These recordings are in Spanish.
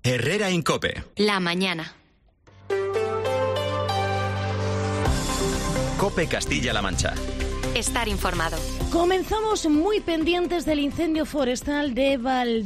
Herrera en COPE. La mañana. COPE Castilla-La Mancha. Estar informado. Comenzamos muy pendientes del incendio forestal de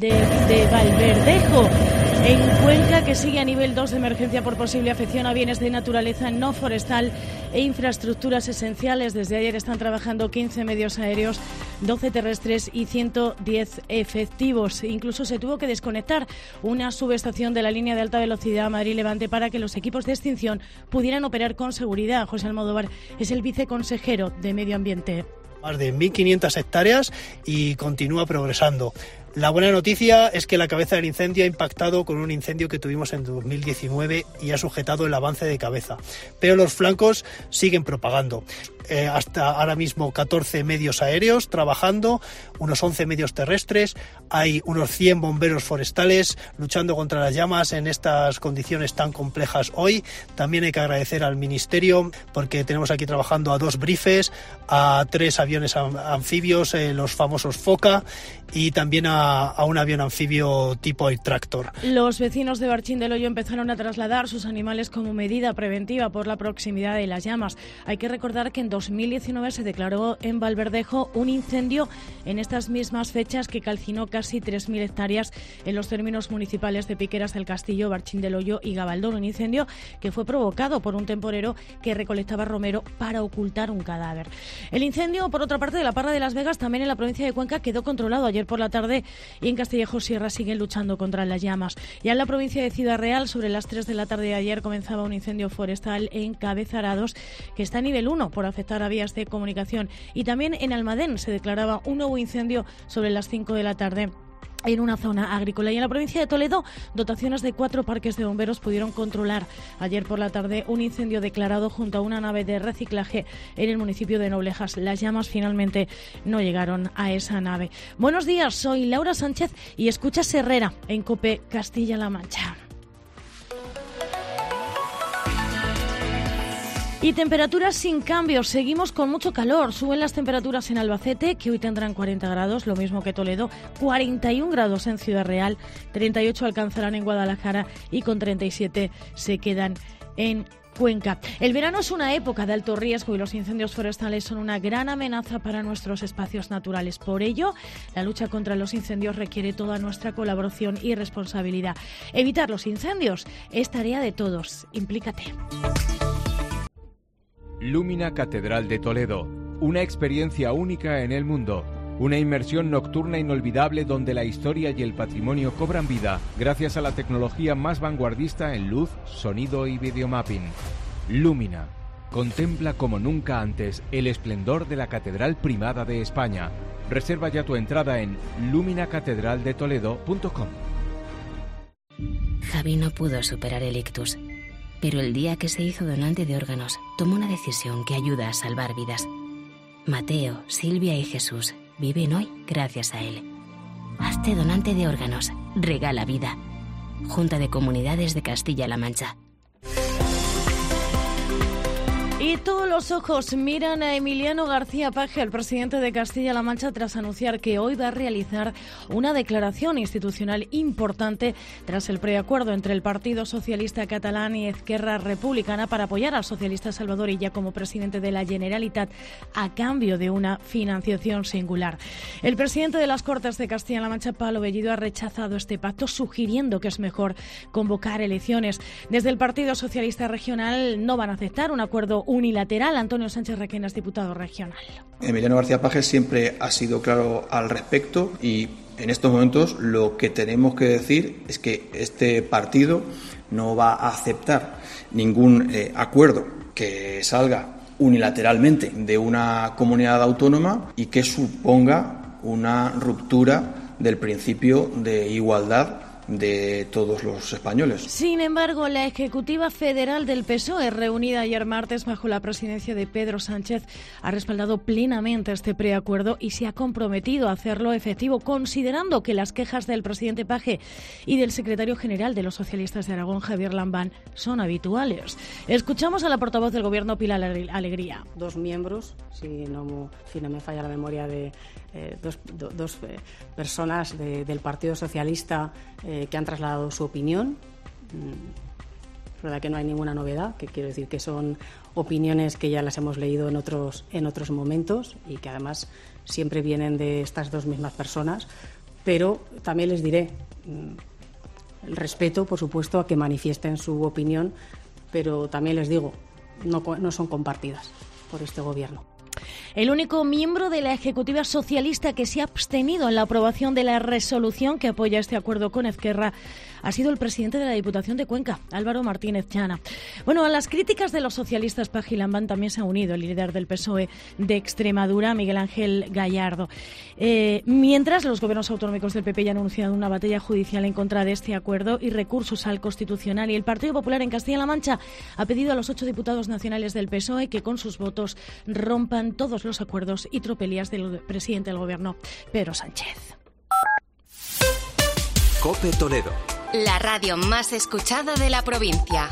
Valverdejo, en Cuenca, que sigue a nivel 2 de emergencia por posible afección a bienes de naturaleza no forestal e infraestructuras esenciales. Desde ayer están trabajando 15 medios aéreos, 12 terrestres y 110 efectivos. Incluso se tuvo que desconectar una subestación de la línea de alta velocidad Madrid-Levante para que los equipos de extinción pudieran operar con seguridad. José Almodóvar es el viceconsejero de Medio Ambiente. Más de 1.500 hectáreas y continúa progresando. La buena noticia es que la cabeza del incendio ha impactado con un incendio que tuvimos en 2019 y ha sujetado el avance de cabeza. Pero los flancos siguen propagando. Hasta ahora mismo 14 medios aéreos trabajando, unos 11 medios terrestres, hay unos 100 bomberos forestales luchando contra las llamas en estas condiciones tan complejas hoy. También hay que agradecer al Ministerio porque tenemos aquí trabajando a 2 brifes, a 3 aviones anfibios, los famosos Foca, y también a un avión anfibio tipo Air Tractor. Los vecinos de Barchín del Hoyo empezaron a trasladar sus animales como medida preventiva por la proximidad de las llamas. Hay que recordar que en 2019 se declaró en Valverdejo un incendio en estas mismas fechas que calcinó casi 3.000 hectáreas en los términos municipales de Piqueras del Castillo, Barchín del Hoyo y Gabaldón. Un incendio que fue provocado por un temporero que recolectaba romero para ocultar un cadáver. El incendio, por otra parte, de la Parra de Las Vegas, también en la provincia de Cuenca, quedó controlado ayer por la tarde, y en Castillejo Sierra siguen luchando contra las llamas. Ya en la provincia de Ciudad Real, sobre las 3 de la tarde de ayer, comenzaba un incendio forestal en Cabezarados, que está a nivel 1 por afectar a vías de comunicación. Y también en Almadén se declaraba un nuevo incendio sobre las 5 de la tarde en una zona agrícola. Y en la provincia de Toledo, dotaciones de 4 parques de bomberos pudieron controlar ayer por la tarde un incendio declarado junto a una nave de reciclaje en el municipio de Noblejas. Las llamas finalmente no llegaron a esa nave. Buenos días, soy Laura Sánchez y escuchas Herrera en COPE Castilla-La Mancha. Y temperaturas sin cambios, seguimos con mucho calor. Suben las temperaturas en Albacete, que hoy tendrán 40 grados, lo mismo que Toledo, 41 grados en Ciudad Real, 38 alcanzarán en Guadalajara y con 37 se quedan en Cuenca. El verano es una época de alto riesgo y los incendios forestales son una gran amenaza para nuestros espacios naturales. Por ello, la lucha contra los incendios requiere toda nuestra colaboración y responsabilidad. Evitar los incendios es tarea de todos. Implícate. Lumina Catedral de Toledo, una experiencia única en el mundo, una inmersión nocturna inolvidable donde la historia y el patrimonio cobran vida gracias a la tecnología más vanguardista en luz, sonido y videomapping. Lumina, contempla como nunca antes el esplendor de la Catedral Primada de España. Reserva ya tu entrada en luminacatedraldetoledo.com. Javi no pudo superar el ictus. Pero el día que se hizo donante de órganos, tomó una decisión que ayuda a salvar vidas. Mateo, Silvia y Jesús viven hoy gracias a él. Hazte donante de órganos. Regala vida. Junta de Comunidades de Castilla-La Mancha. Y todos los ojos miran a Emiliano García Paje, el presidente de Castilla-La Mancha, tras anunciar que hoy va a realizar una declaración institucional importante tras el preacuerdo entre el Partido Socialista Catalán y Esquerra Republicana para apoyar al socialista Salvador Illa como presidente de la Generalitat a cambio de una financiación singular. El presidente de las Cortes de Castilla-La Mancha, Pablo Bellido, ha rechazado este pacto, sugiriendo que es mejor convocar elecciones. Desde el Partido Socialista Regional no van a aceptar un acuerdo unilateral. Antonio Sánchez Requenas, diputado regional. Emiliano García Paje siempre ha sido claro al respecto y en estos momentos lo que tenemos que decir es que este partido no va a aceptar ningún acuerdo que salga unilateralmente de una comunidad autónoma y que suponga una ruptura del principio de igualdad de todos los españoles. Sin embargo, la Ejecutiva Federal del PSOE, reunida ayer martes bajo la presidencia de Pedro Sánchez, ha respaldado plenamente este preacuerdo y se ha comprometido a hacerlo efectivo, considerando que las quejas del presidente Paje y del secretario general de los socialistas de Aragón, Javier Lambán, son habituales. Escuchamos a la portavoz del Gobierno, Pilar Alegría. 2 miembros, si no me falla la memoria, de dos personas del Partido Socialista que han trasladado su opinión. Es verdad que no hay ninguna novedad, que quiero decir que son opiniones que ya las hemos leído en otros momentos y que además siempre vienen de estas dos mismas personas, pero también les diré el respeto, por supuesto, a que manifiesten su opinión, pero también les digo, no son compartidas por este Gobierno. El único miembro de la Ejecutiva socialista que se ha abstenido en la aprobación de la resolución que apoya este acuerdo con Ezquerra ha sido el presidente de la Diputación de Cuenca, Álvaro Martínez Chana. Bueno, a las críticas de los socialistas Pagilambán también se ha unido el líder del PSOE de Extremadura, Miguel Ángel Gallardo. Mientras, los gobiernos autonómicos del PP ya han anunciado una batalla judicial en contra de este acuerdo y recursos al Constitucional, y el Partido Popular en Castilla-La Mancha ha pedido a los 8 diputados nacionales del PSOE que con sus votos rompan todos los acuerdos y tropelías del presidente del Gobierno, Pedro Sánchez. COPE Toledo. La radio más escuchada de la provincia.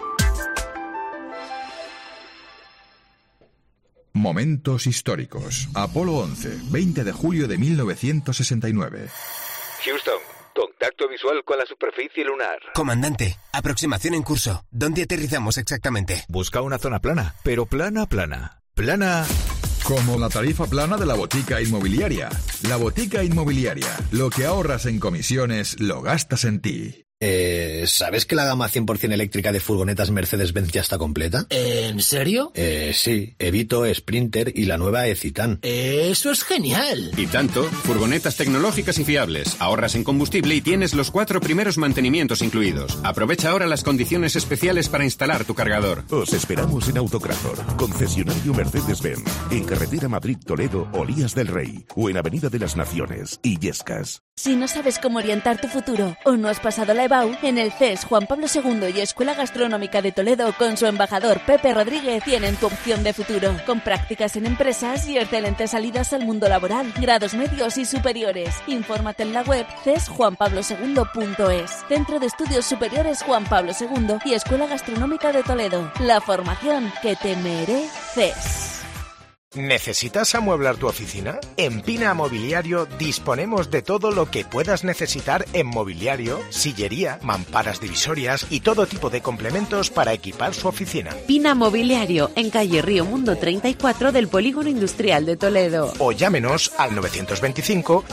Momentos históricos. Apolo 11, 20 de julio de 1969. Houston, contacto visual con la superficie lunar. Comandante, aproximación en curso. ¿Dónde aterrizamos exactamente? Busca una zona plana, pero plana. Plana. Como la tarifa plana de la Botica Inmobiliaria. La Botica Inmobiliaria. Lo que ahorras en comisiones, lo gastas en ti. ¿Sabes que la gama 100% eléctrica de furgonetas Mercedes-Benz ya está completa? ¿En serio? Sí. Evito, Sprinter y la nueva E-Citan. ¡Eso es genial! Y tanto, furgonetas tecnológicas y fiables. Ahorras en combustible y tienes los 4 primeros mantenimientos incluidos. Aprovecha ahora las condiciones especiales para instalar tu cargador. Os esperamos en Autocrazor, concesionario Mercedes-Benz, en carretera Madrid-Toledo, Olías del Rey, o en Avenida de las Naciones, Illescas. Si no sabes cómo orientar tu futuro o no has pasado la EBAU, en el CES Juan Pablo II y Escuela Gastronómica de Toledo con su embajador Pepe Rodríguez tienen tu opción de futuro, con prácticas en empresas y excelentes salidas al mundo laboral, grados medios y superiores. Infórmate en la web cesjuanpablosegundo.es. Centro de Estudios Superiores Juan Pablo II y Escuela Gastronómica de Toledo. La formación que te mereces. ¿Necesitas amueblar tu oficina? En Pina Mobiliario disponemos de todo lo que puedas necesitar en mobiliario, sillería, mamparas divisorias y todo tipo de complementos para equipar su oficina. Pina Mobiliario, en calle Río Mundo 34 del Polígono Industrial de Toledo. O llámenos al 925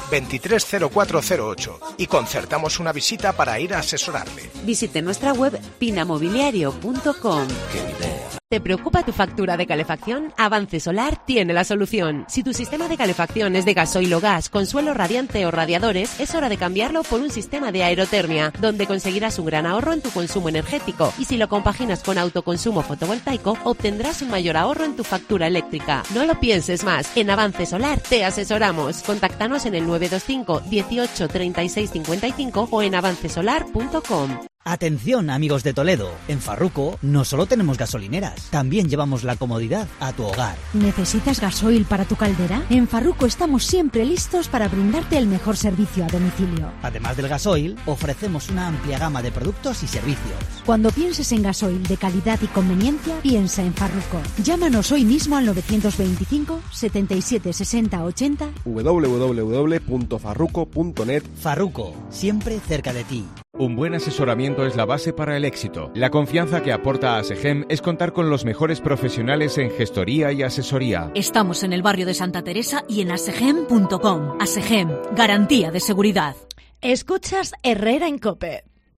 230408 y concertamos una visita para ir a asesorarle. Visite nuestra web pinamobiliario.com. ¡Qué idea! ¿Te preocupa tu factura de calefacción? Avance Solar tiene la solución. Si tu sistema de calefacción es de gasoil o gas, con suelo radiante o radiadores, es hora de cambiarlo por un sistema de aerotermia, donde conseguirás un gran ahorro en tu consumo energético. Y si lo compaginas con autoconsumo fotovoltaico, obtendrás un mayor ahorro en tu factura eléctrica. No lo pienses más. En Avance Solar te asesoramos. Contáctanos en el 925 18 36 55 o en avancesolar.com. Atención, amigos de Toledo, en Farruco no solo tenemos gasolineras, también llevamos la comodidad a tu hogar. ¿Necesitas gasoil para tu caldera? En Farruco estamos siempre listos para brindarte el mejor servicio a domicilio. Además del gasoil, ofrecemos una amplia gama de productos y servicios. Cuando pienses en gasoil de calidad y conveniencia, piensa en Farruco. Llámanos hoy mismo al 925 77 60 80 www.farruco.net. Farruco, siempre cerca de ti. Un buen asesoramiento es la base para el éxito. La confianza que aporta ASEGEM es contar con los mejores profesionales en gestoría y asesoría. Estamos en el barrio de Santa Teresa y en asegem.com. ASEGEM, garantía de seguridad. Escuchas Herrera en COPE.